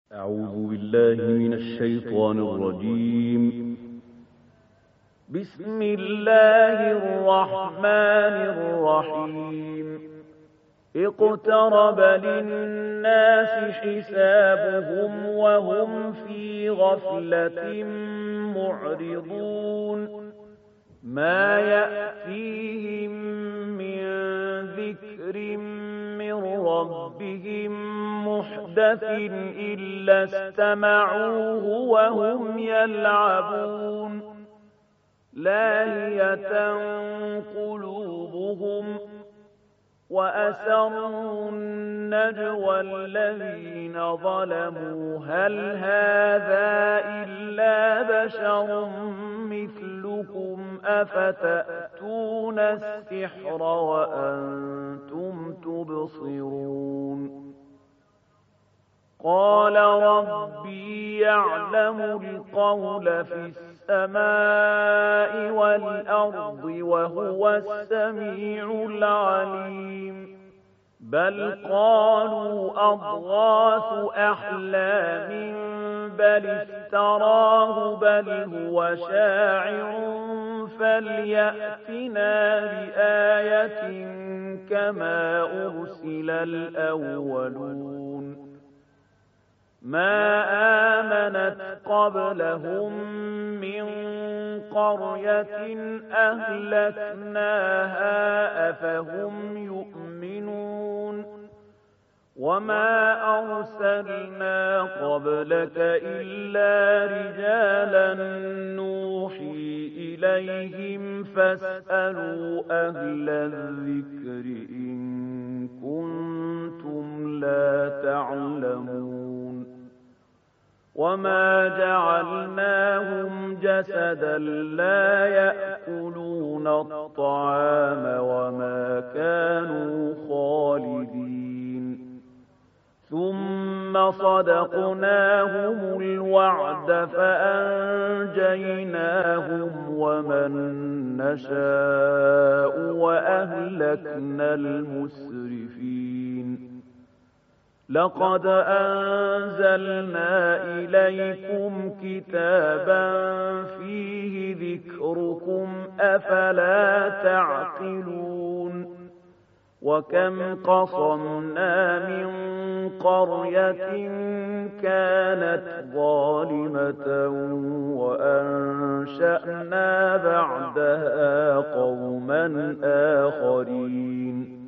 أعوذ بالله من الشيطان الرجيم. بسم الله الرحمن الرحيم. اقترب للناس حسابهم وهم في غفلة معرضون. ما يأتيهم من ذكر من ربهم محدث إلا استمعوه وهم يلعبون. لاهية قلوبهم وأسروا النجوى الذين ظلموا هل هذا إلا بشر مثلكم أفتأتون السحر وأنتم تبصرون. قال ربي يعلم القول في السماء والأرض وهو السميع العليم. بل قالوا أضغاث أحلام بل افتراه بل هو شاعر فليأتنا بآية كما أرسل الأولون. ما آمنت قبلهم من قرية أهلكناها أفهم يؤمنون. وما أرسلنا قبلك إلا رجالا نوحي إليهم فاسألوا أهل الذكر إن كنتم لا تعلمون. وما جعلناهم جسدا لا يأكلون الطعام وما كانوا خالدين. ثم صدقناهم الوعد فأنجيناهم ومن نشاء وأهلكنا المسرفين. لقد أنزلنا إليكم كتابا فيه ذكركم أفلا تعقلون. وكم قصمنا من قرية كانت ظالمة وأنشأنا بعدها قوما آخرين.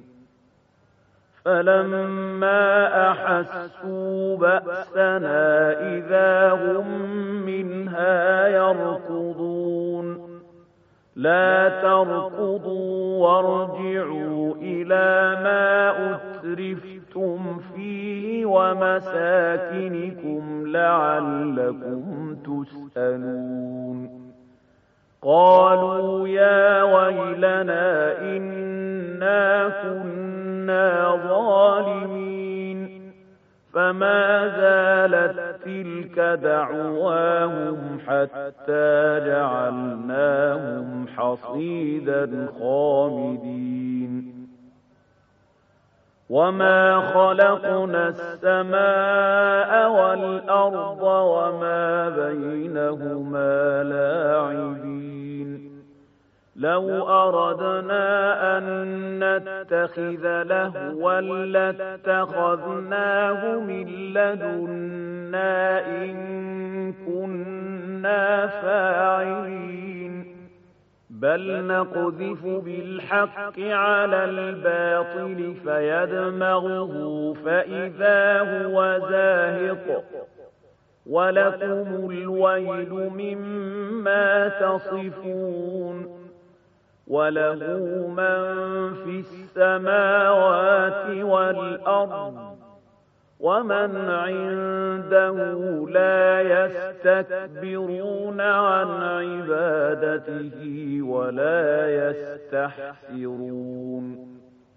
فلما أحسوا بأسنا إذا هم منها يركضون. لا تركضوا وارجعوا إلى ما أترفتم فيه ومساكنكم لعلكم تسألون. قالوا يا ويلنا إنا كنا ظالمين. فما زالت تلك دعواهم حتى جعلناهم حصيدا خامدين. وما خلقنا السماء والأرض وما بينهما لاعبين. لو أردنا أن نتخذ لهوا لاتخذناه من لدنا إن كنا فاعلين. بل نقذف بالحق على الباطل فيدمغه فإذا هو زاهق. ولكم الويل مما تصفون. وله من في السماوات والأرض ومن عنده لا يستكبرون عن عبادته ولا يستحسرون.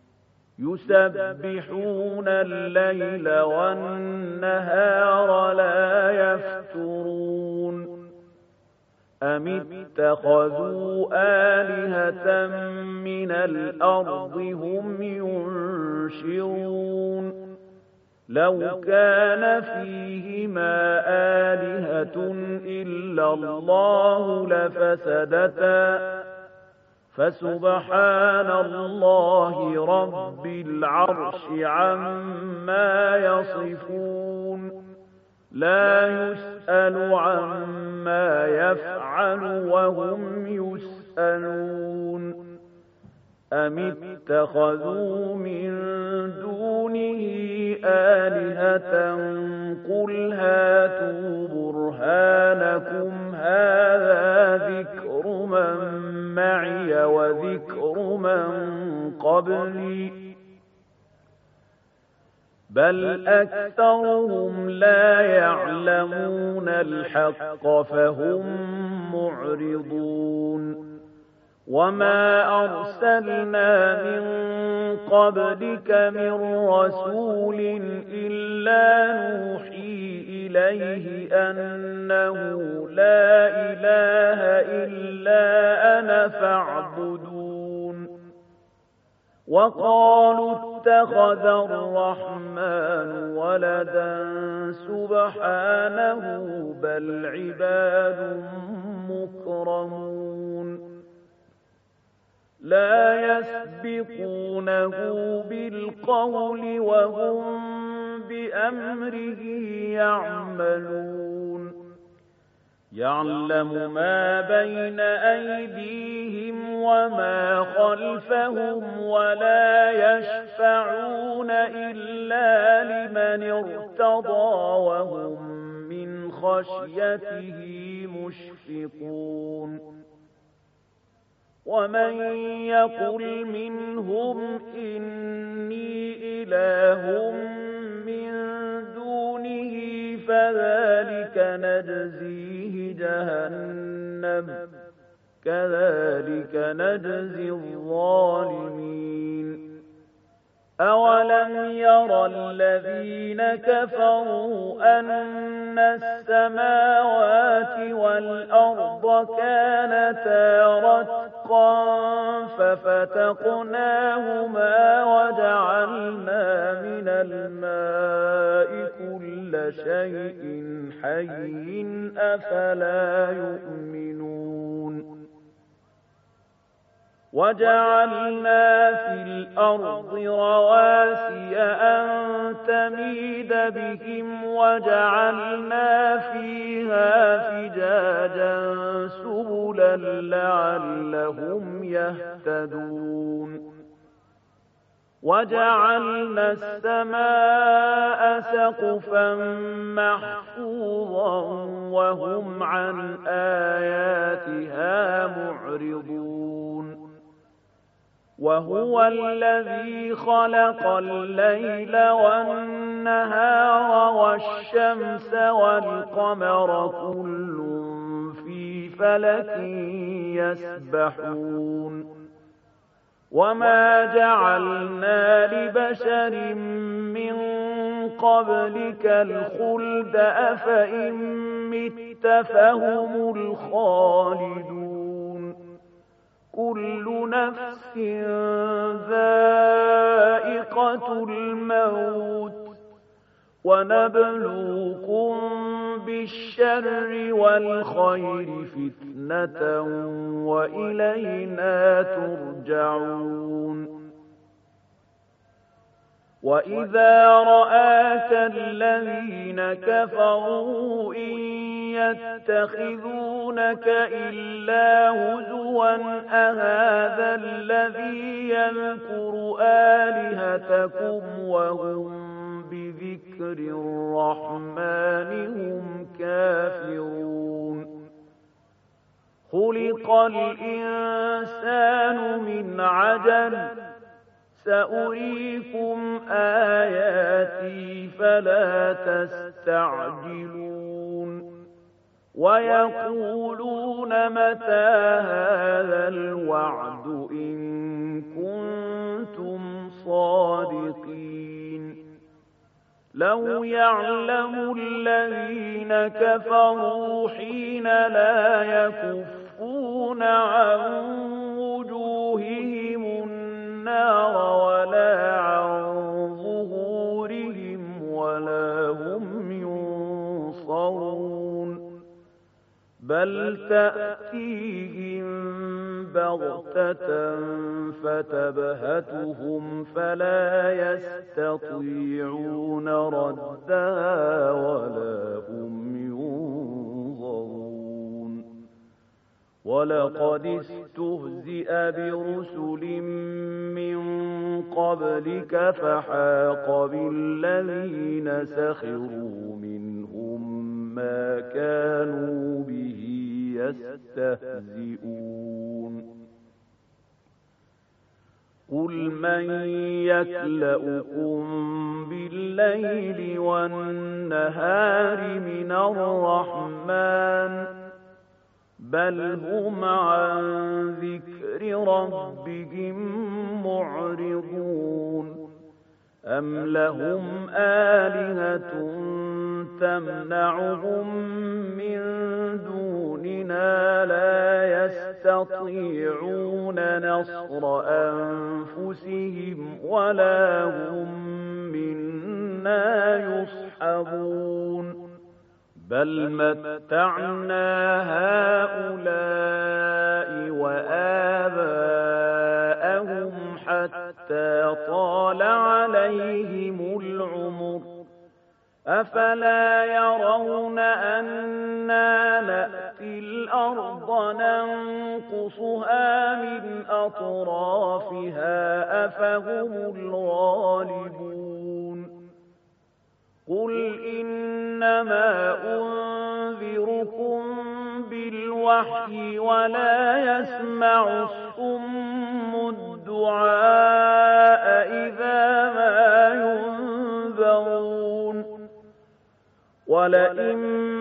يسبحون الليل والنهار لا يفترون. أم اتخذوا آلهة من الأرض هم ينشرون. لو كان فيهما آلهة إلا الله لفسدتا فسبحان الله رب العرش عما يصفون لا يسأل عما يفعل وهم يسألون أم اتخذوا من دونه آلهة قل هاتوا برهانكم هذا ذكر من معي وذكر من قبلي بل أكثرهم لا يعلمون الحق فهم معرضون وما أرسلنا من قبلك من رسول إلا نوحي إليه أنه لا إله إلا أنا فاعبدون وقالوا اتخذ الرحمن ولدا سبحانه بل عباد مكرمون لا يسبقونه بالقول وهم بأمره يعملون يعلم ما بين أيديهم وما خلفهم ولا يشفعون إلا لمن ارتضى وهم من خشيته مشفقون ومن يقل منهم إني إله من دونه فذلك نجزيه جهنم كذلك نجزي الظالمين أولم ير الذين كفروا أن السماوات والأرض كانتا رتقا ففتقناهما وجعلنا من الماء كل شيء حي أفلا يؤمنون وجعلنا في الأرض رواسي أن تميد بهم وجعلنا فيها فجاجا سبلا لعلهم يهتدون وجعلنا السماء سقفا محفوظا وهم عن آياتها معرضون وهو الذي خلق الليل والنهار والشمس والقمر كل في فلك يسبحون وما جعلنا لبشر من قبلك الخلد أفإن مت فهم الخالدون كل نفس ذائقة الموت ونبلوكم بالشر والخير فتنة وإلينا ترجعون وإذا رآك الذين كفروا إن يتخذونك إلا هزوا أهذا الذي يذكر آلهتكم وهم بذكر الرحمن هم كافرون خلق الإنسان من عجل سأريكم آياتي فلا تستعجلون ويقولون متى هذا الوعد إن كنتم صادقين لو يعلم الذين كفروا حين لا يكفون عن وجوههم النار ولا عن ظهورهم بل تأتيهم بغتة فتبهتهم فلا يستطيعون ردها ولا هم ينظرون ولقد استهزئ برسل من قبلك فحاق بالذين سخروا منهم ما كانوا به يستهزئون قل من يكلؤكم بالليل والنهار من الرحمن بل هم عن ذكر ربهم معرضون أم لهم آلهة تمنعهم من دوننا لا يستطيعون نصر أنفسهم ولا هم منا يصحبون بل متعنا هؤلاء وآباءهم حتى طال عليهم العمر أفلا يرون أنا نأتي الأرض ننقصها من أطرافها أفهم الغالبون قل إنما أنذركم بالوحي ولا يسمع الصم الدعاء إذا ما ينذرون ولئن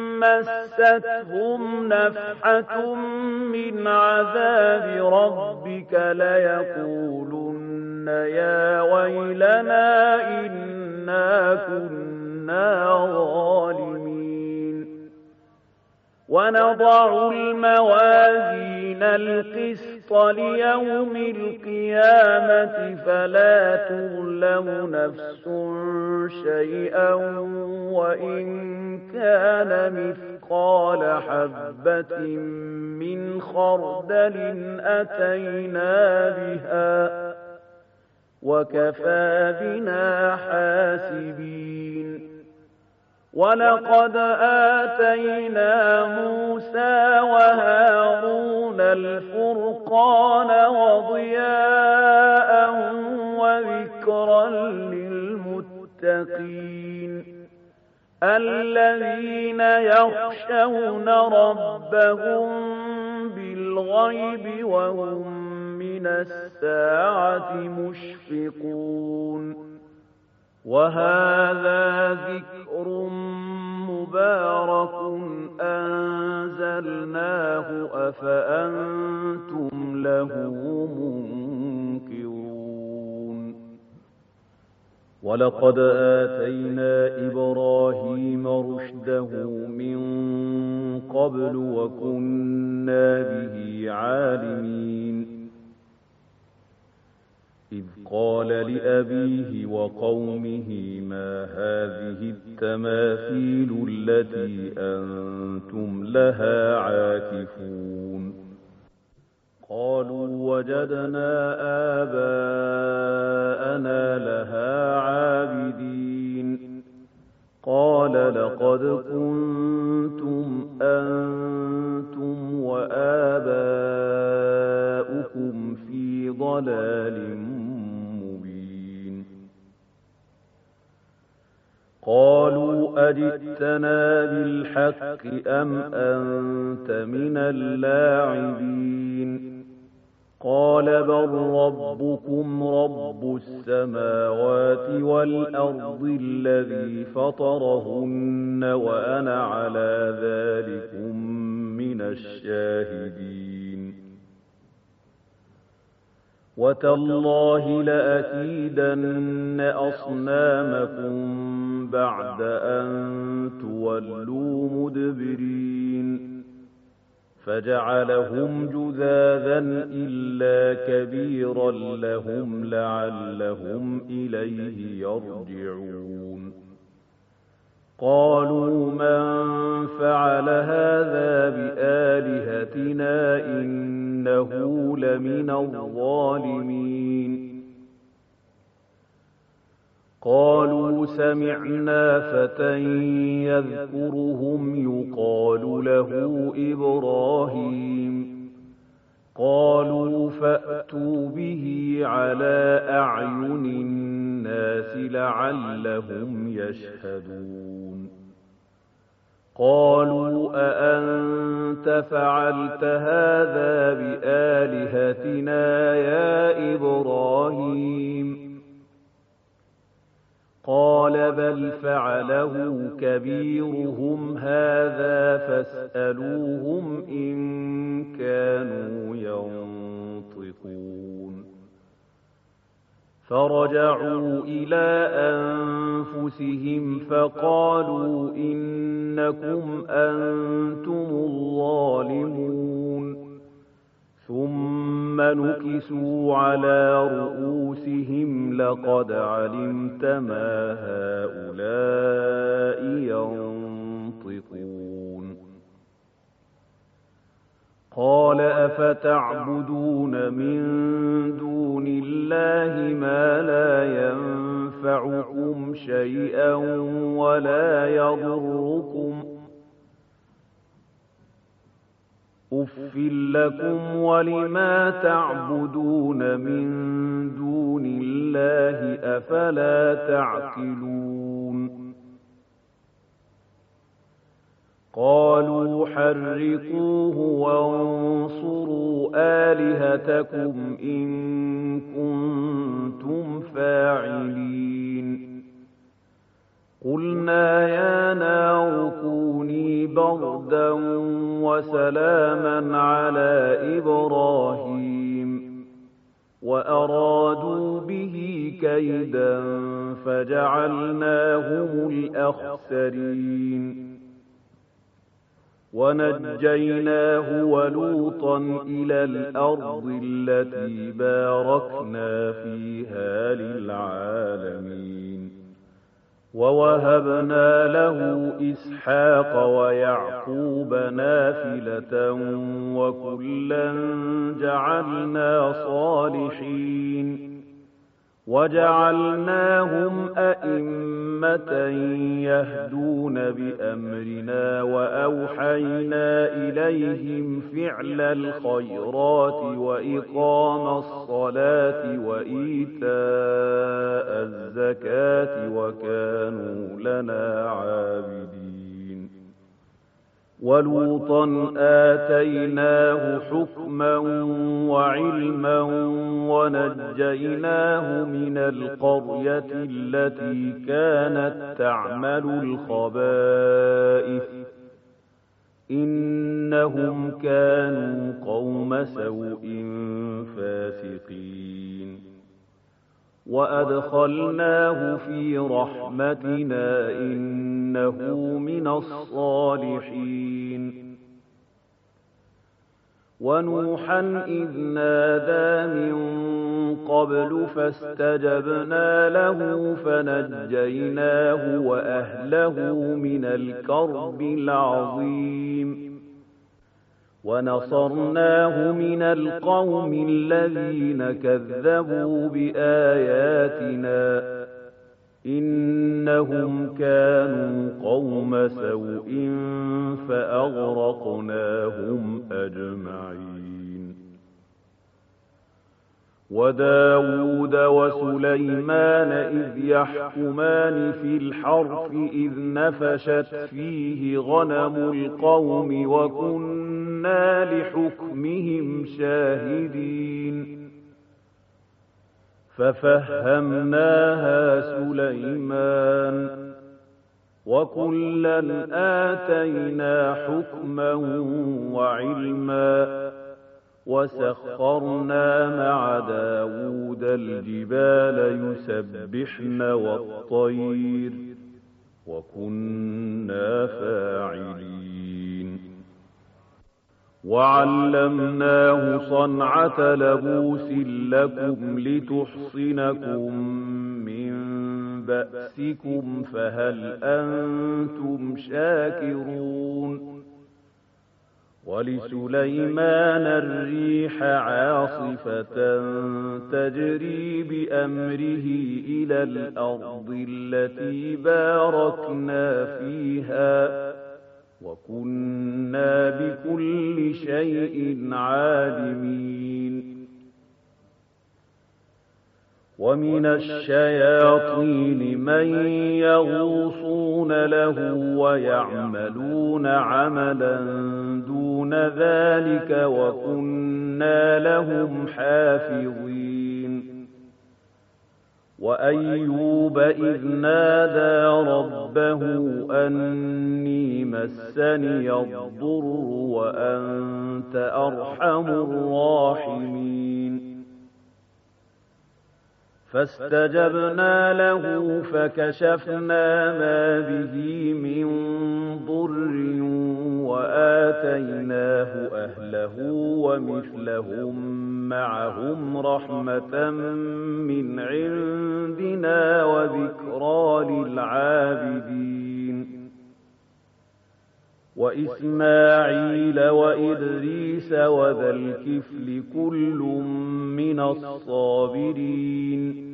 مستهم نفحة من عذاب ربك ليقولن يا ويلنا إنا كنا ظالمين ونضع الموازين القسط ليوم القيامة فلا تظلم نفس شيئا وإن كان مثقال حبة من خردل أتينا بها وكفى بنا حاسبين ولقد آتينا موسى وهارون الفرقان وضياء وذكرا للمتقين الذين يخشون ربهم بالغيب وهم من الساعة مشفقون وهذا ذكر مبارك أنزلناه أفأنتم له منكرون ولقد آتينا إبراهيم رشده من قبل وكنا به عالمين إذ قال لأبيه وقومه ما هذه التماثيل التي أنتم لها عاكفون قالوا وجدنا آباءنا لها عابدين قال لقد كنتم أنتم وآباؤكم في ضلال مبين قالوا أجئتنا بالحق أم أنت من اللاعبين قال بل ربكم رب السماوات والأرض الذي فطرهن وأنا على ذلكم من الشاهدين وتالله لأكيدن أصنامكم بعد أن تولوا مدبرين فجعلهم جذاذا إلا كبيرا لهم لعلهم إليه يرجعون قالوا من فعل هذا بآلهتنا لمن الظالمين. قالوا سمعنا فتى يذكرهم يقال له إبراهيم. قالوا فأتوا به على أعين الناس لعلهم يشهدون. قالوا أأنت فعلت هذا بآلهتنا يا إبراهيم؟ قال بل فعله كبيرهم هذا فاسألوهم إن كانوا ينطقون. فرجعوا إلى أنفسهم فقالوا إنكم أنتم الظالمون. ثم نكسوا على رؤوسهم لقد علمت ما هؤلاء ينطقون. قال أفتعبدون من دون الله ما لا ينفعكم شيئا ولا يضركم؟ أف لكم ولما تعبدون من دون الله أفلا تعقلون. قالوا حرقوه وانصروا آلهتكم إن كنتم فاعلين. قلنا يا نار كوني بردا وسلاما على إبراهيم وأرادوا به كيدا فجعلناهم الأخسرين. ونجيناه ولوطا إلى الأرض التي باركنا فيها للعالمين. ووهبنا له إسحاق ويعقوب نافلة وكلا جعلنا صالحين. وجعلناهم أئمة يهدون بأمرنا وأوحينا إليهم فعل الخيرات وإقام الصلاة وإيتاء الزكاة وكانوا لنا عابدين. ولوطا آتيناه حكما وعلما ونجيناه من القرية التي كانت تعمل الخبائث إنهم كانوا قوم سوء فاسقين. وأدخلناه في رحمتنا إنه من الصالحين. ونوحا إذ نادى من قبل فاستجبنا له فنجيناه وأهله من الكرب العظيم. ونصرناه من القوم الذين كذبوا بآياتنا إنهم كانوا قوم سوء فأغرقناهم أجمعين. وداود وسليمان إذ يحكمان في الحرث إذ نفشت فيه غنم القوم وكنا لحكمهم شاهدين. ففهمناها سليمان وكلا آتينا حكما وعلما. وسخرنا مع داود الجبال يسبحن والطير وكنا فاعلين. وعلمناه صنعة لبوس لكم لتحصنكم من بأسكم فهل أنتم شاكرون. وَلِسُلَيْمَانَ الرِّيحَ عَاصِفَةً تَجْرِي بِأَمْرِهِ إِلَى الْأَرْضِ الَّتِي بَارَكْنَا فِيهَا ۚ وَكُنَّا بِكُلِّ شَيْءٍ عَالِمِينَ وَمِنَ الشَّيَاطِينِ مَن يَغُوصُونَ لَهُ وَيَعْمَلُونَ عَمَلًا دُونَ ذَٰلِكَ وَكُنَّا لَهُمْ حَافِظِينَ وَأَيُّوبَ إِذْ نَادَىٰ رَبَّهُ أَنِّي مَسَّنِيَ الضُّرُّ وَأَنتَ أَرْحَمُ الرَّاحِمِينَ فَاسْتَجَبْنَا لَهُ فَكَشَفْنَا مَا بِهِ مِن ضُرٍّ وَآتَيْنَاهُ أَهْلَهُ وَمِثْلَهُم مَّعَهُمْ رَحْمَةً مِّنْ عِندِنَا وَذِكْرَىٰ لِلْعَابِدِينَ وَإِسْمَاعِيلَ وَإِدْرِيسَ وَذَا الْكِفْلِ كُلٌّ مِّنَ الصَّابِرِينَ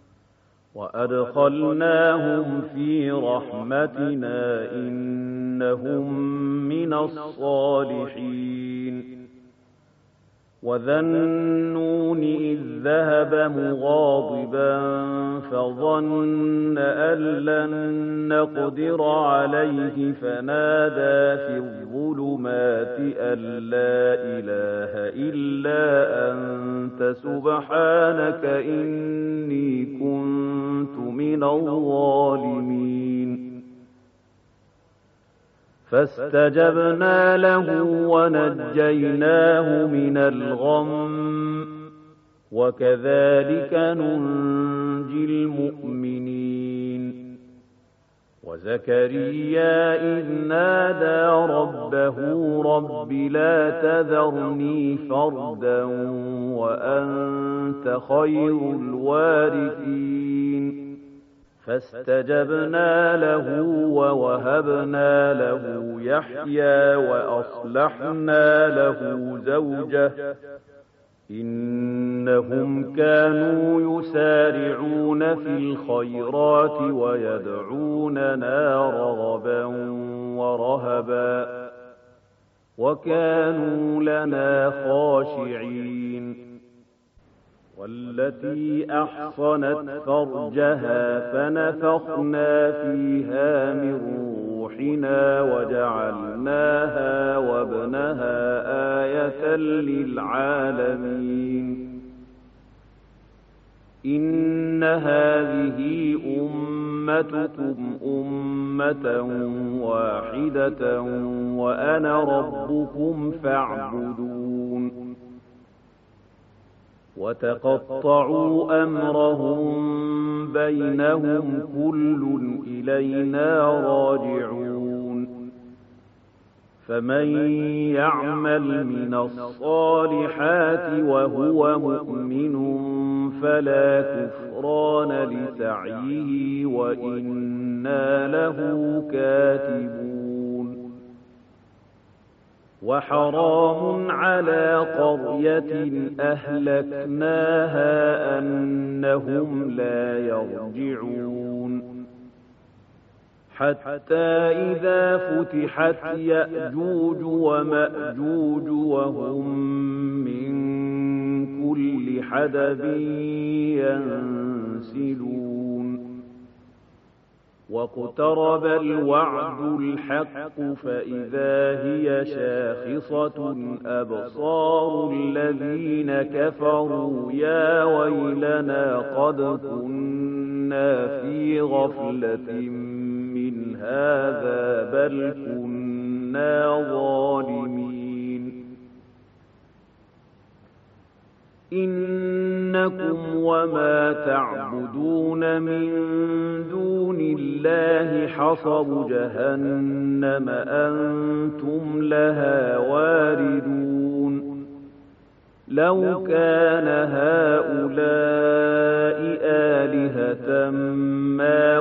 وَأَدْخَلْنَاهُمْ فِي رَحْمَتِنَا ۖ إِنَّهُم مِّنَ الصَّالِحِينَ وَذَا النُّونِ إِذ ذَّهَبَ مُغَاضِبًا فَظَنَّ أَن لَّن نَّقْدِرَ عَلَيْهِ فَنَادَىٰ فِي الظُّلُمَاتِ أَن لَّا إِلَٰهَ إِلَّا أَنتَ سُبْحَانَكَ إِنِّي كُنتُ مِنَ الظَّالِمِينَ فَاسْتَجَبْنَا لَهُ وَنَجَّيْنَاهُ مِنَ الْغَمِّ ۚ وَكَذَٰلِكَ نُنجِي الْمُؤْمِنِينَ وَزَكَرِيَّا إِذْ نَادَىٰ رَبَّهُ رَبِّ لَا تَذَرْنِي فَرْدًا وَأَنتَ خَيْرُ الْوَارِثِينَ فَاسْتَجَبْنَا لَهُ وَوَهَبْنَا لَهُ يَحْيَىٰ وَأَصْلَحْنَا لَهُ زَوْجَهُ ۚ إِنَّهُمْ كَانُوا يُسَارِعُونَ فِي الْخَيْرَاتِ وَيَدْعُونَنَا رَغَبًا وَرَهَبًا ۖ وَكَانُوا لَنَا خَاشِعِينَ وَالَّتِي أَحْصَنَتْ فَرْجَهَا فَنَفَخْنَا فِيهَا مِن رُّوحِنَا وَجَعَلْنَاهَا وَابْنَهَا آيَةً لِّلْعَالَمِينَ إِنَّ هَٰذِهِ أُمَّتُكُمْ أُمَّةً وَاحِدَةً وَأَنَا رَبُّكُمْ فَاعْبُدُونِ وَتَقَطَّعُوا أَمْرَهُم بَيْنَهُمْ ۖ كُلٌّ إِلَيْنَا رَاجِعُونَ فَمَن يَعْمَلْ مِنَ الصَّالِحَاتِ وَهُوَ مُؤْمِنٌ فَلَا كُفْرَانَ لِسَعْيِهِ وَإِنَّا لَهُ كَاتِبُونَ وَحَرَامٌ عَلَىٰ قَرْيَةٍ أَهْلَكْنَاهَا أَنَّهُمْ لَا يَرْجِعُونَ حَتَّىٰ إِذَا فُتِحَتْ يَأْجُوجُ وَمَأْجُوجُ وَهُم مِّن كُلِّ حَدَبٍ يَنسِلُونَ وَاقْتَرَبَ الْوَعْدُ الْحَقُّ فَإِذَا هِيَ شَاخِصَةٌ أَبْصَارُ الَّذِينَ كَفَرُوا يَا وَيْلَنَا قَدْ كُنَّا فِي غَفْلَةٍ مِّنْ هَٰذَا بَلْ كُنَّا ظَالِمِينَ إِنَّكُمْ وَمَا تَعْبُدُونَ مِن دُونِ اللَّهِ حَصَبُ جَهَنَّمَ أَنتُمْ لَهَا وَارِدُونَ لَوْ كَانَ هَٰؤُلَاءِ آلِهَةً مَّا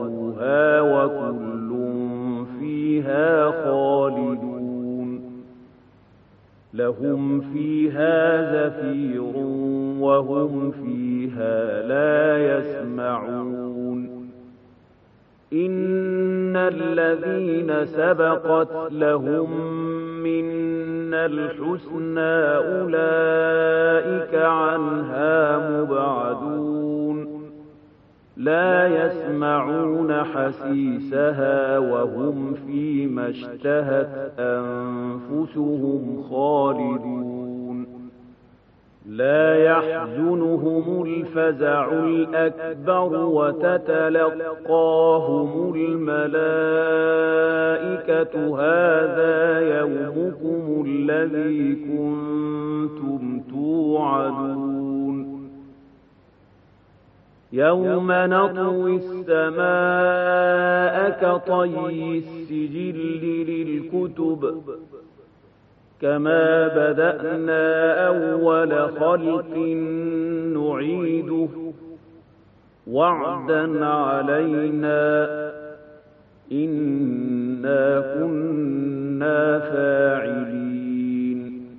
وَرَدُوهَا ۖ وَكُلٌّ فِيهَا خَالِدُونَ لهم فيها زفير وهم فيها لا يسمعون إن الذين سبقت لهم منا الحسنى أولئك عنها مبعدون لا يسمعون حسيسها وهم فيما اشتهت أنفسهم خالدون لا يحزنهم الفزع الأكبر وتتلقاهم الملائكة هذا يومكم الذي كنتم توعدون يوم نطوي السماء كطي السجل للكتب كما بدأنا أول خلق نعيده وعدا علينا إنا كنا فاعلين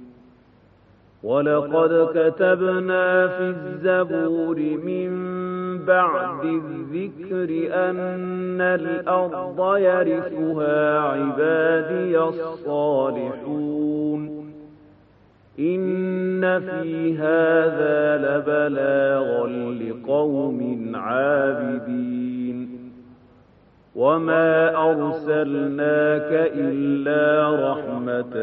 ولقد كتبنا في الزبور من بعد الذكر أن الأرض يرثها عبادي الصالحون إن في هذا لبلاغا لقوم عابدين وما أرسلناك إلا رحمة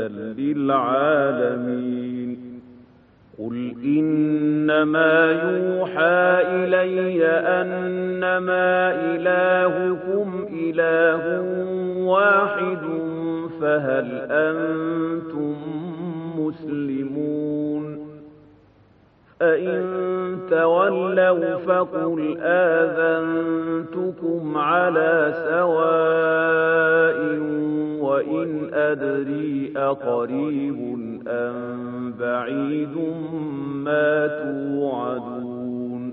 للعالمين قل إنما يوحى إلي أنما إلهكم إله واحد فهل أنتم مسلمون فإن تولوا فقل آذنتكم على سواء وإن أدري أقريب أم بعيد ما توعدون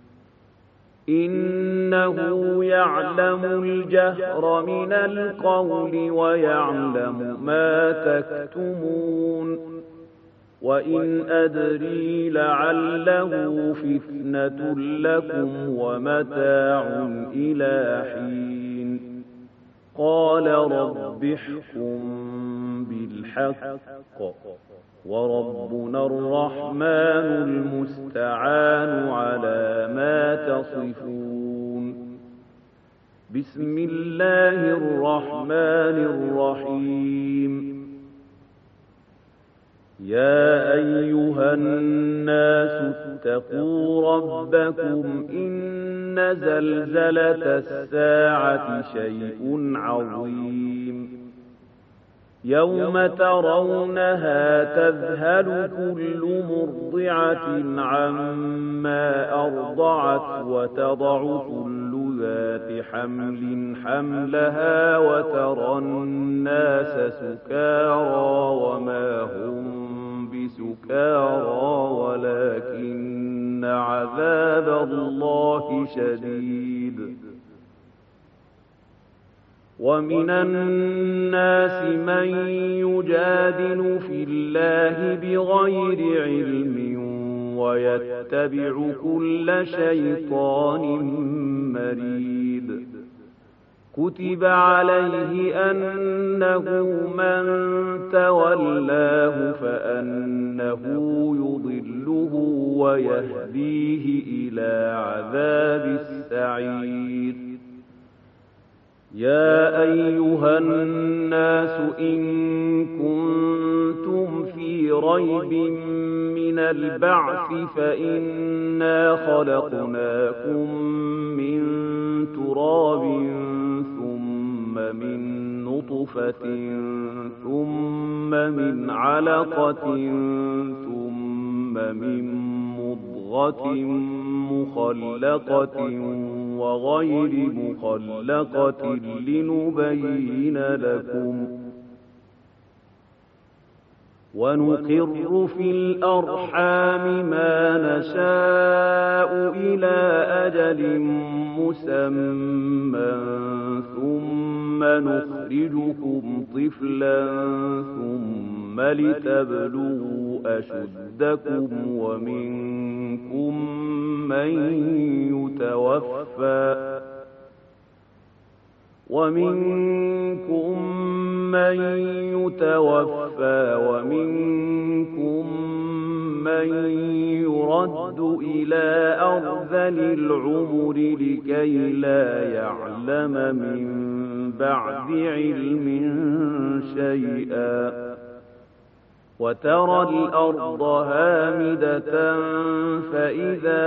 إنه يعلم الجهر من القول ويعلم ما تكتمون وإن أدري لعله فتنة لكم ومتاع إلى حين قال رب احكم بالحق وربنا الرحمن المستعان على ما تصفون بسم الله الرحمن الرحيم يا أيها الناس اتقوا ربكم إن زلزلة الساعة شيء عظيم يوم ترونها تذهل كل مرضعة عما أرضعت وتضع كل ذات حمل حملها وترى الناس سكارى وما هم بسكارى ولكن عذاب الله شديد ومن الناس من يجادل في الله بغير علم ويتبع كل شيطان مريد كتب عليه أنه من تولاه فأنه يضله ويهديه إلى عذاب السعير يا أيها الناس إن كنتم في ريب من البعث فإنا خلقناكم من تراب ثم من نطفة ثم من علقة ثم من مضغة مخلقة وغير مخلقة لنبين لكم ونقر في الأرحام ما نشاء إلى أجل مسمى ثم نخرجكم طفلا ثم لتبلغوا أشدكم ومنكم من يتوفى ومنكم من يرد إلى أرذل العمر لكي لا يعلم من بعد علم شيئا وترى الأرض هامدة فإذا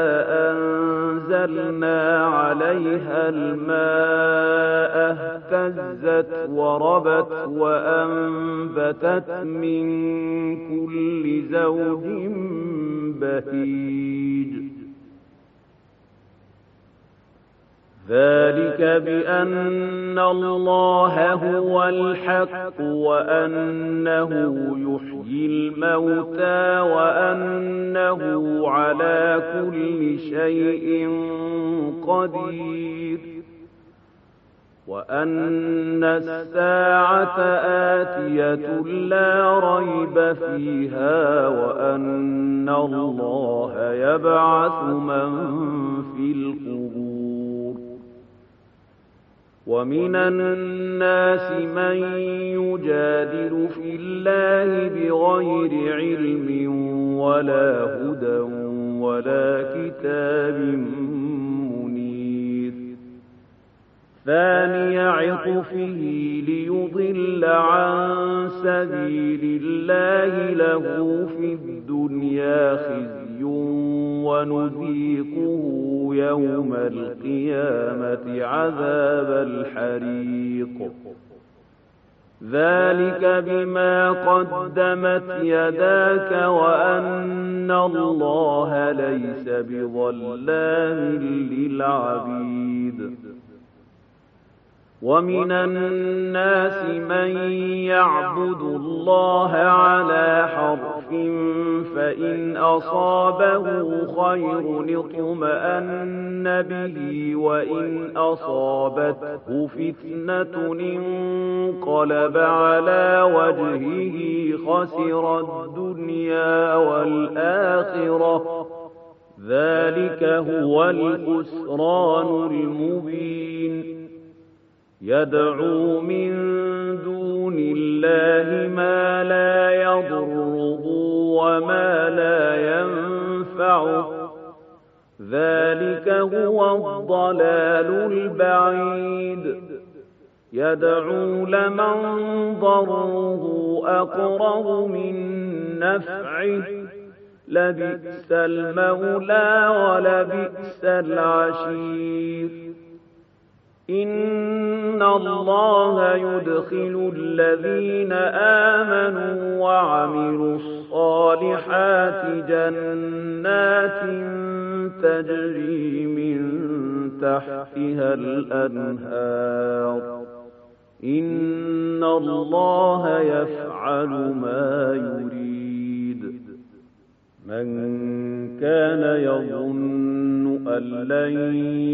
أنزلنا عليها الماء اهتزت وربت وأنبتت من كل زوج بهيج ذلك بأن الله هو الحق وأنه يحيي الموتى وأنه على كل شيء قدير وأن الساعة آتية لا ريب فيها وأن الله يبعث من في القبور ومن الناس من يجادل في الله بغير علم ولا هدى ولا كتاب منير ثاني عطفه ليضل عن سبيل الله له في الدنيا خزي ونذيقه يوم القيامة عذاب الحريق ذلك بما قدمت يداك وأن الله ليس بظلام للعبيد ومن الناس من يعبد الله على حرف فإن أصابه خير اطمأن به وإن أصابته فتنة انقلب على وجهه خسر الدنيا والآخرة ذلك هو الخسران المبين يدعو من دون الله ما لا يضره وما لا ينفعه ذلك هو الضلال البعيد يدعو لمن ضره أقرب من نفعه لبئس المولى ولبئس العشير إن الله يدخل الذين آمنوا وعملوا الصالحات جنات تجري من تحتها الأنهار إن الله يفعل ما يريد من كان يظن أن لن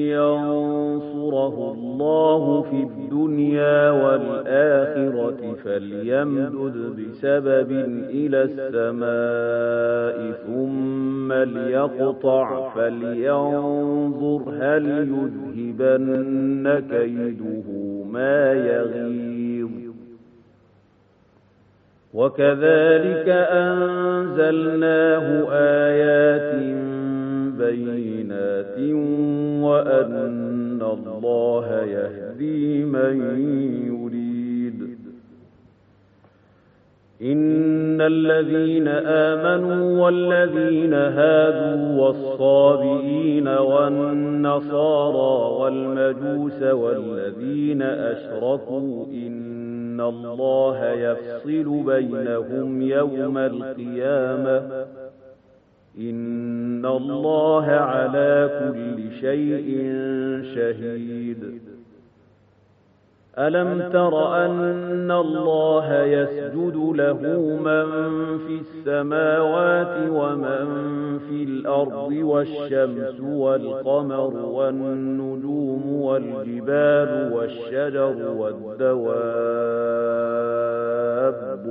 ينصره الله في الدنيا والآخرة فليمدد بسبب إلى السماء ثم ليقطع فلينظر هل يذهبن كيده ما يغيظ وكذلك أنزلناه آيات بينات وأن الله يهدي من يريد إن الذين آمنوا والذين هادوا والصابئين والنصارى والمجوس والذين أشركوا إن الله يفصل بينهم يوم القيامة إن الله على كل شيء شهيد ألم تر أن الله يسجد له من في السماوات ومن في الأرض والشمس والقمر والنجوم والجبال والشجر والدواب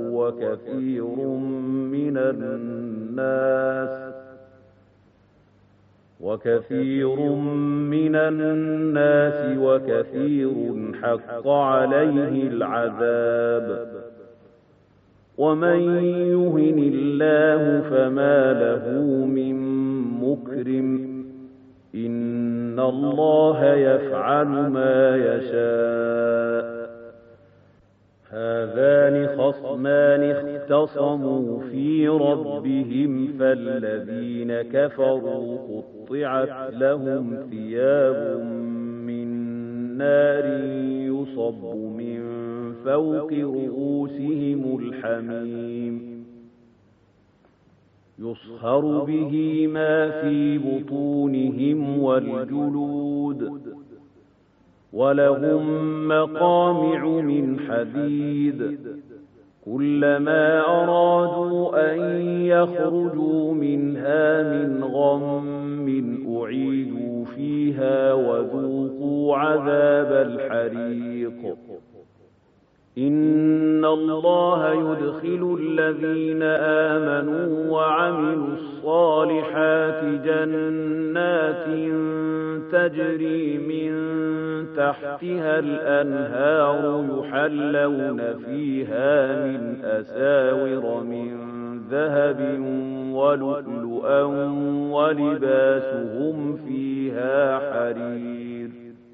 وكثير من الناس وكثير حق عليه العذاب ومن يهن الله فما له من مكرم إن الله يفعل ما يشاء هذان خصمان اختصموا في ربهم فالذين كفروا قطعت لهم ثياب من نار يصب من فوق رؤوسهم الحميم يصهر به ما في بطونهم والجلود ولهم مقامع من حديد كلما أرادوا أن يخرجوا منها من غم أعيدوا فيها وذوقوا عذاب الحريق إن الله يدخل الذين آمنوا وعملوا الصالحات جنات تجري من تحتها الأنهار يحلون فيها من أساور من ذهب ولؤلؤا ولباسهم فيها حرير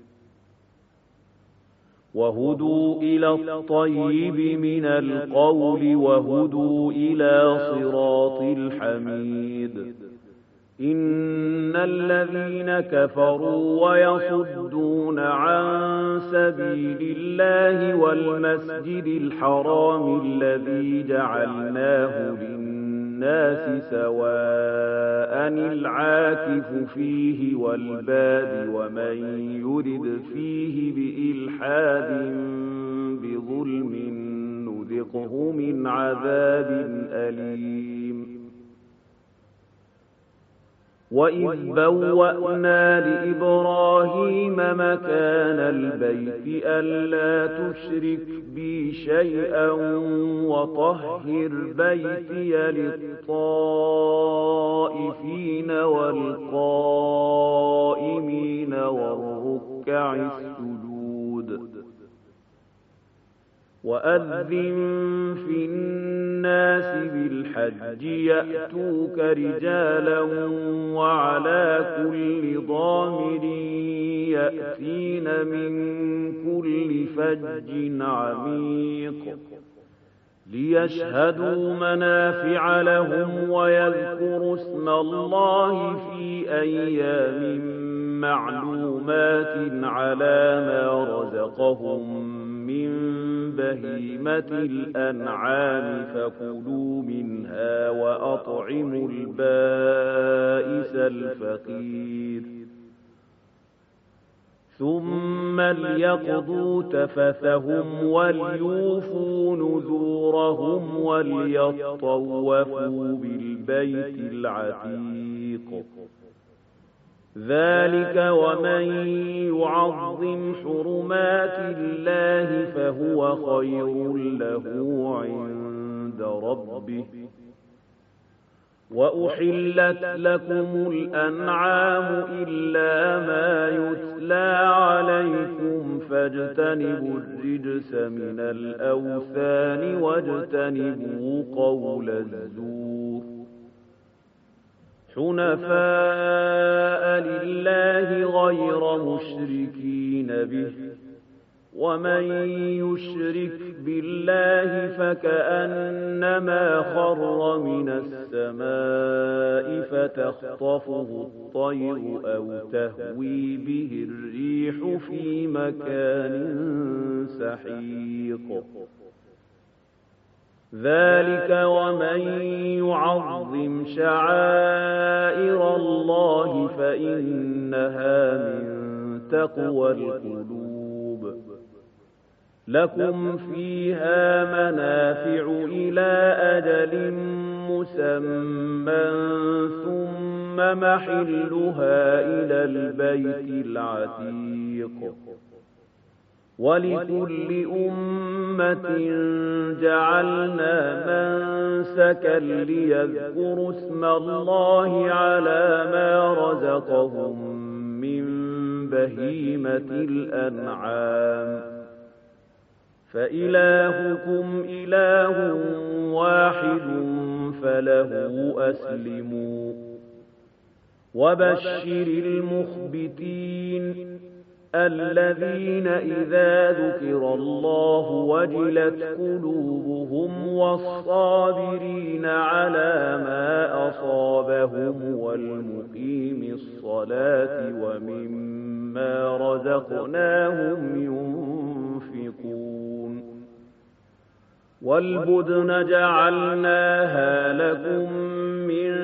وهدوا إلى الطيب من القول وهدوا إلى صراط الحميد إن الذين كفروا ويصدون عن سبيل الله والمسجد الحرام الذي جعلناه للناس سواء العاكف فيه والباد ومن يرد فيه بإلحاد بظلم نذقه من عذاب أليم وإذ بوأنا لإبراهيم مكان البيت ألا تشرك بي شيئا وطهر بيتي للطائفين والقائمين والركع السجود وأذن في الناس بالحج يأتوك رجالا وعلى كل ضامر يأتين من كل فج عميق ليشهدوا منافع لهم ويذكروا اسم الله في أيام معلومات على ما رزقهم من بهيمة الأنعام فكلوا منها وأطعموا البائس الفقير ثم ليقضوا تفثهم وليوفوا نذورهم وليطوفوا بالبيت العتيق ذلك ومن يعظم حرمات الله فهو خير له عند ربه وأحلت لكم الأنعام إلا ما يتلى عليكم فاجتنبوا الرجس من الأوثان واجتنبوا قول الزور حنفاء لله غير مشركين به ومن يشرك بالله فكأنما خر من السماء فتخطفه الطير أو تهوي به الريح في مكان سحيق ذلك ومن يعظم شعائر الله فإنها من تقوى القلوب لكم فيها منافع إلى أجل مسمى ثم محلها إلى البيت العتيق ولكل أمة جعلنا منسكا ليذكروا اسم الله على ما رزقهم من بهيمة الأنعام فإلهكم إله واحد فله أسلموا وبشر المخبتين الذين إذا ذكر الله وجلت قلوبهم والصابرين على ما أصابهم والمقيم الصلاة ومما رزقناهم ينفقون والبدن جعلناها لكم من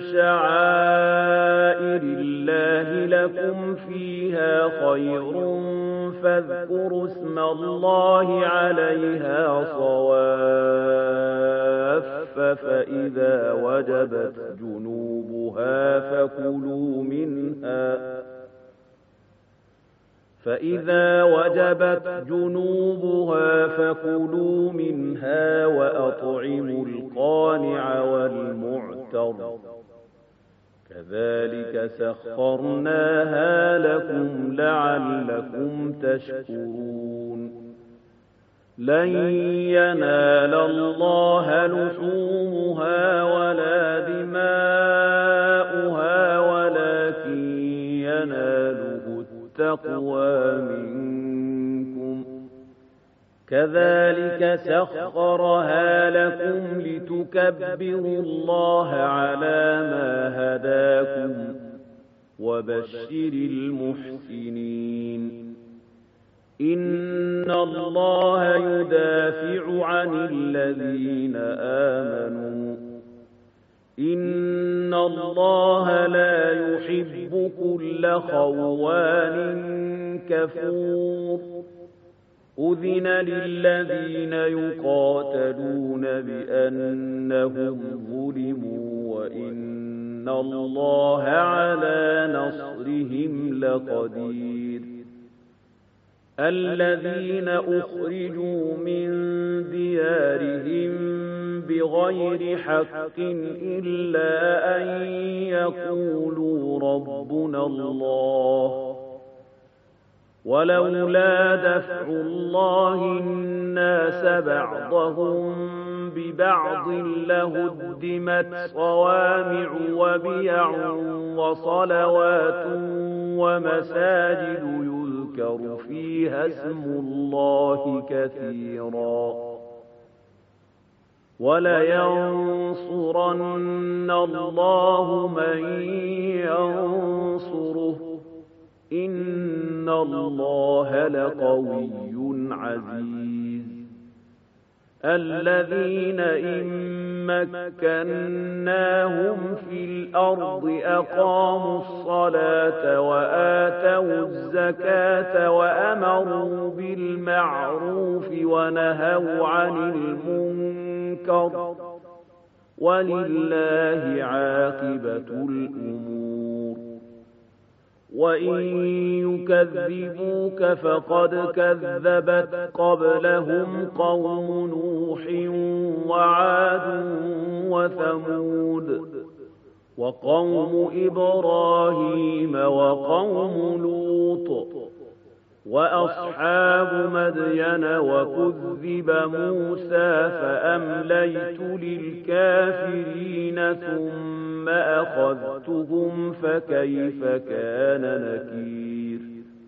شعائر الله لكم فيها خير فاذكروا اسم الله عليها صواف فإذا وجبت جنوبها فكلوا منها وأطعموا القانع والمعتر كذلك سخرناها لكم لعلكم تشكرون لن ينال الله لحومها ولا دماؤها ولكن يناله التقوى منكم كذلك سخرها لكم لتكبروا الله على ما هداكم وبشر المحسنين إن الله يدافع عن الذين آمنوا إن الله لا يحب كل خوان كفور أذن للذين يقاتلون بأنهم ظلموا وإن الله على نصرهم لقدير الذين أخرجوا من ديارهم بغير حق إلا أن يقولوا ربنا الله ولولا دفع الله الناس بعضهم ببعض لهدمت صوامع وبيع وصلوات ومساجد يذكر فيها اسم الله كثيرا ولينصرن الله من ينصره إن الله لقوي عزيز الذين إن مكناهم في الأرض أقاموا الصلاة وآتوا الزكاة وأمروا بالمعروف ونهوا عن المنكر ولله عاقبة الأمور وإن يكذبوك فقد كذبت قبلهم قوم نوح وعاد وثمود وقوم إبراهيم وقوم لوط وأصحاب مدين وكذب موسى فأمليت للكافرين ثم أخذتهم فكيف كان نكير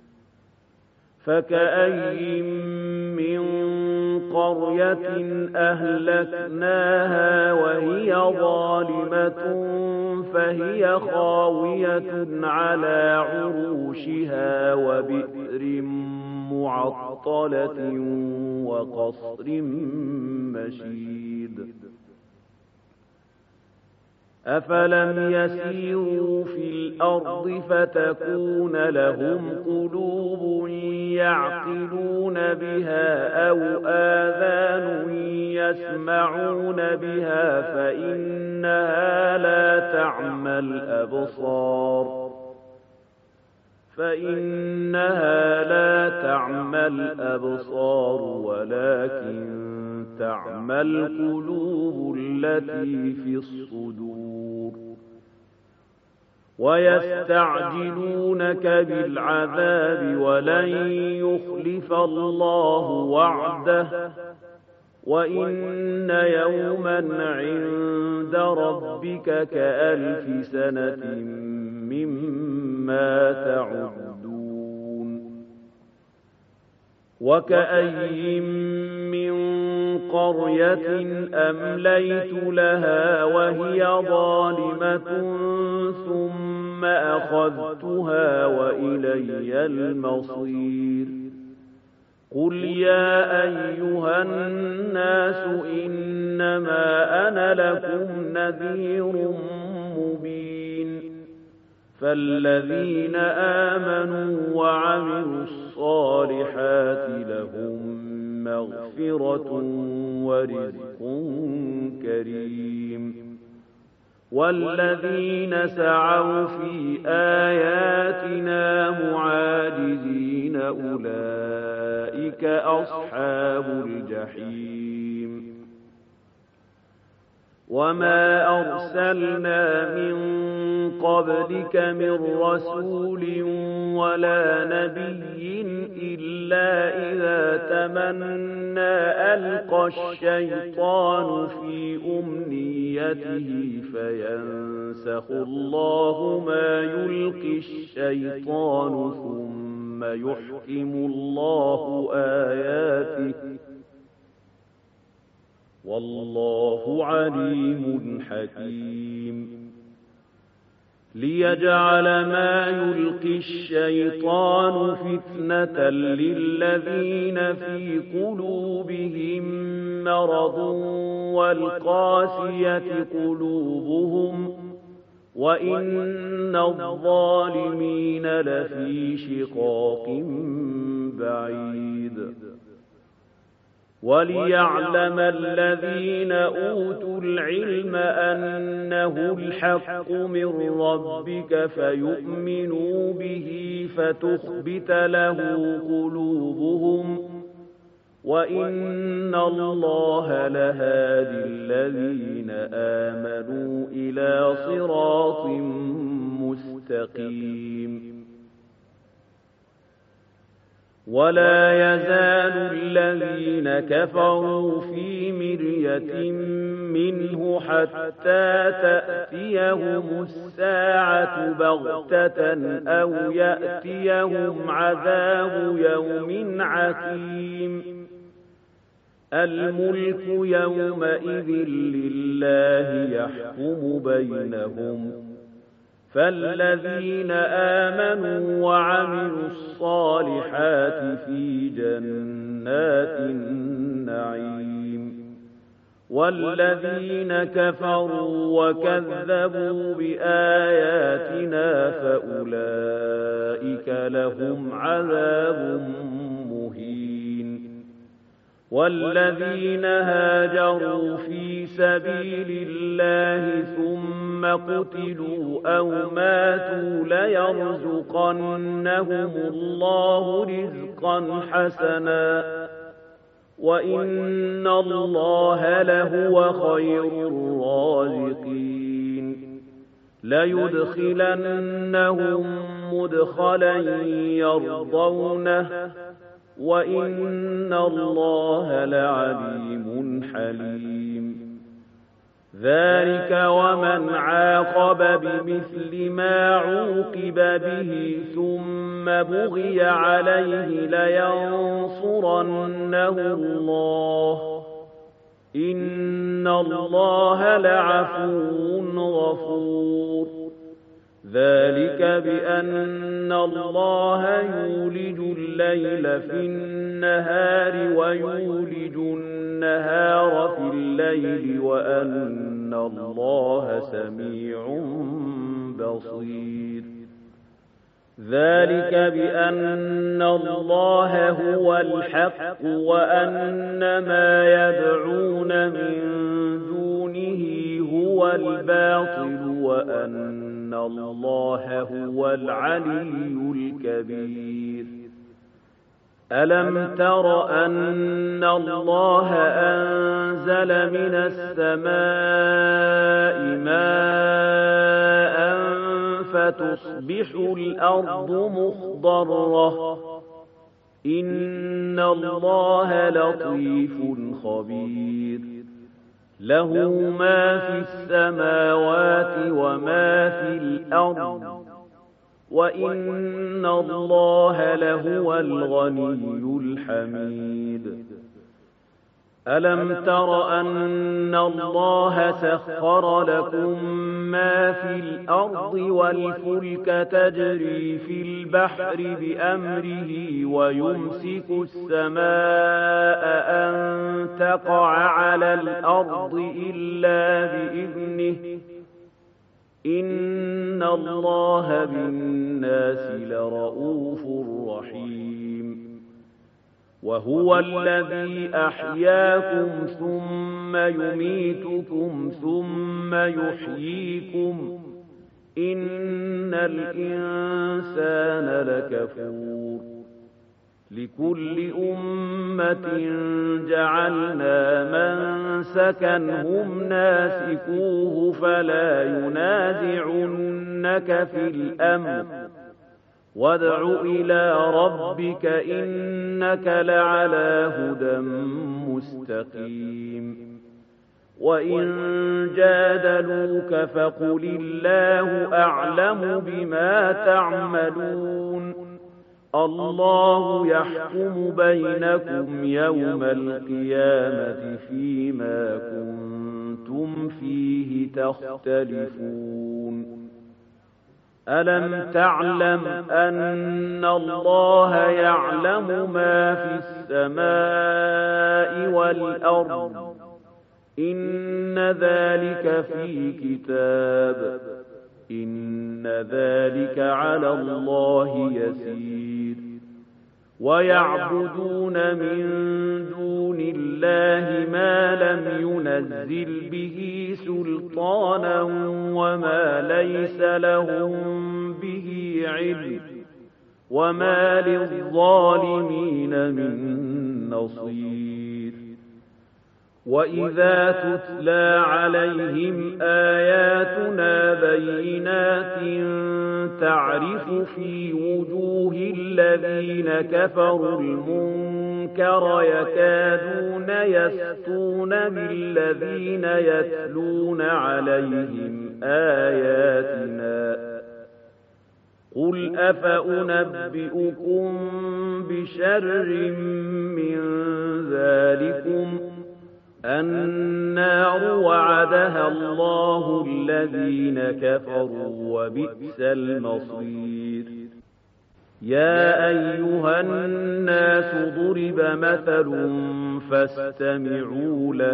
فكأي من قرية أهلكناها وهي ظالمة فهي خاوية على عروشها وبئر معطلة وقصر مشيد أفلم يسيروا في الأرض فتكون لهم قلوب يعقلون بها أو آذان يسمعون بها فإنها لا تعمى الأبصار ولكن تعمى القلوب التي في الصدور ويستعجلونك بالعذاب ولن يخلف الله وعده وإن يوما عند ربك كألف سنة مما تعدون وكأي من قرية أمليت لها وهي ظالمة ثم أخذتها وإلي المصير قل يا أيها الناس إنما أنا لكم نذير مبين فالذين آمنوا وعملوا الصالحات لهم مغفرة ورزق كريم والذين سعوا في آياتنا معاجزين أولئك أصحاب الجحيم وما أرسلنا من قبلك من رسول ولا نبي إلا إذا تمنى ألقى الشيطان في أمنيته فينسخ الله ما يلقي الشيطان ثم يحكم الله آياته والله عليم حكيم ليجعل ما يلقي الشيطان فتنة للذين في قلوبهم مرض والقاسية قلوبهم وإن الظالمين لفي شقاق بعيد وليعلم الذين أوتوا العلم أنه الحق من ربك فيؤمنوا به فتخبت له قلوبهم وإن الله لهادي الذين آمنوا إلى صراط مستقيم ولا يزال الذين كفروا في مرية منه حتى تأتيهم الساعة بغتة أو يأتيهم عذاب يوم عقيم الملك يومئذ لله يحكم بينهم فالذين آمنوا وعملوا الصالحات في جنات النعيم والذين كفروا وكذبوا بآياتنا فأولئك لهم عذاب مهين والذين هاجروا في سبيل الله ثم قتلوا أو ماتوا ليرزقنهم الله رزقا حسنا وإن الله لهو خير الرازقين ليدخلنهم مدخلا يرضونه وإن الله لعليم حليم ذلك ومن عاقب بمثل ما عوقب به ثم بغي عليه لينصرنه الله إن الله لعفو غفور ذلك بأن الله يولج الليل في النهار ويولج النهار في الليل وأن الله سميع بصير ذلك بأن الله هو الحق وأن ما يدعون من دونه هو الباطل وأن الله هو العلي الكبير ألم تر أن الله أنزل من السماء ماء فتصبح الأرض مخضرة إن الله لطيف خبير له ما في السماوات وما في الأرض وإن الله لهو الغني الحميد ألم تر أن الله سخر لكم ما في الأرض والفلك تجري في البحر بأمره ويمسك السماء أن تقع على الأرض إلا بإذنه إن الله بالناس لرءوف رحيم وهو الذي أحياكم ثم يميتكم ثم يحييكم إن الإنسان لكفور لكل أمة جعلنا منسكا هم ناسكوه فلا ينازعنك في الأمر وادع إلى ربك إنك لعلى هدى مستقيم وإن جادلوك فقل الله أعلم بما تعملون الله يحكم بينكم يوم القيامة فيما كنتم فيه تختلفون ألم تعلم أن الله يعلم ما في السماء والأرض إن ذلك في كتاب إن ذلك على الله يسير ويعبدون من دون الله ما لم ينزل به سلطانا وما ليس لهم به علم وما للظالمين من نصير وإذا تتلى عليهم آياتنا بينات تعرف في وجوه الذين كفروا المنكر يكادون يسطون بالذين يتلون عليهم آياتنا قل أفأنبئكم بشر من ذلكم النار وعدها الله الذين كفروا وبئس المصير يا أيها الناس ضرب مثل فاستمعوا له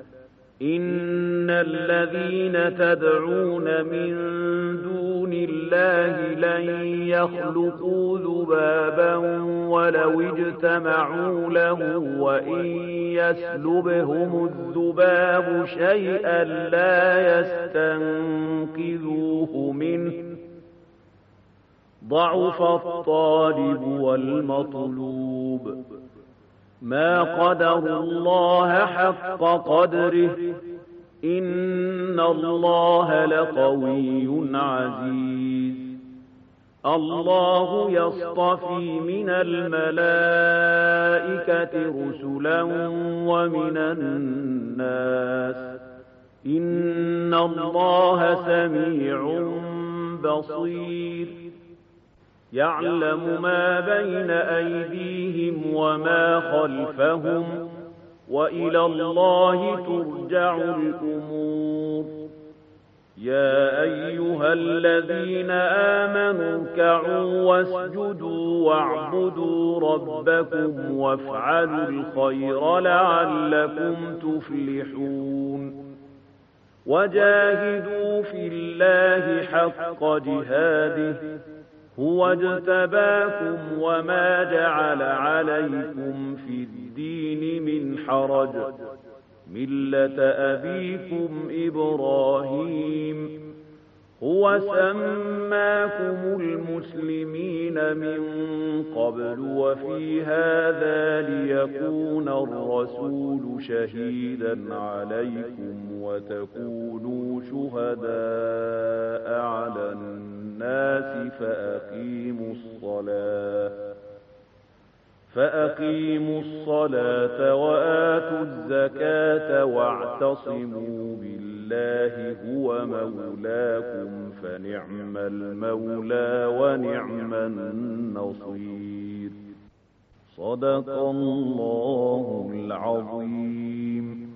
إن الذين تدعون من دون الله لن يخلقوا ذبابا ولو اجتمعوا له وإن يسلبهم الذباب شيئا لا يستنقذوه منه ضعف الطالب والمطلوب ما قدروا الله حق قدره إن الله لقوي عزيز الله يصطفي من الملائكة رسلا ومن الناس إن الله سميع بصير يعلم ما بين أيديهم وما خلفهم وإلى الله ترجع الأمور يا أيها الذين آمنوا اركعوا واسجدوا واعبدوا ربكم وافعلوا الخير لعلكم تفلحون وجاهدوا في الله حق جهاده هو اجتباكم وما جعل عليكم في الدين من حرج ملة أبيكم إبراهيم هو سماكم المسلمين من قبل وفي هذا ليكون الرسول شهيدا عليكم وتكونوا شهداء على الناس فأقيموا الصلاة وآتوا الزكاة واعتصموا بالله هو مولاكم فنعم المولى ونعم النصير صدق الله العظيم.